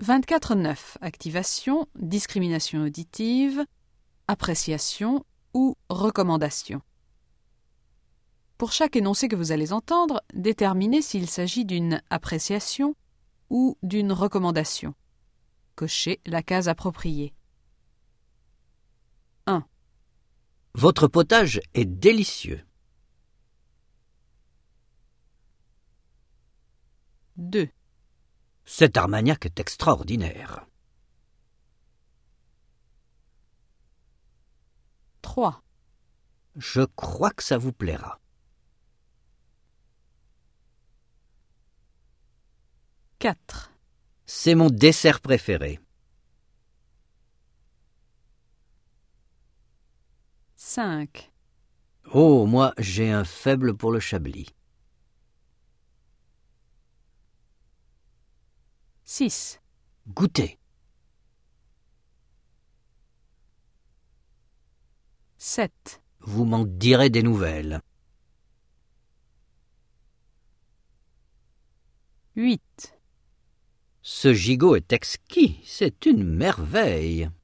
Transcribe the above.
24.9. Activation, discrimination auditive, appréciation ou recommandation. Pour chaque énoncé que vous allez entendre, déterminez s'il s'agit d'une appréciation ou d'une recommandation. Cochez la case appropriée. 1. Votre potage est délicieux. 2. Cet armagnac est extraordinaire. 3. Je crois que ça vous plaira. 4. C'est mon dessert préféré. 5. Oh, moi, j'ai un faible pour le chablis. 6. Goûtez. 7. Vous m'en direz des nouvelles. 8. Ce gigot est exquis, c'est une merveille.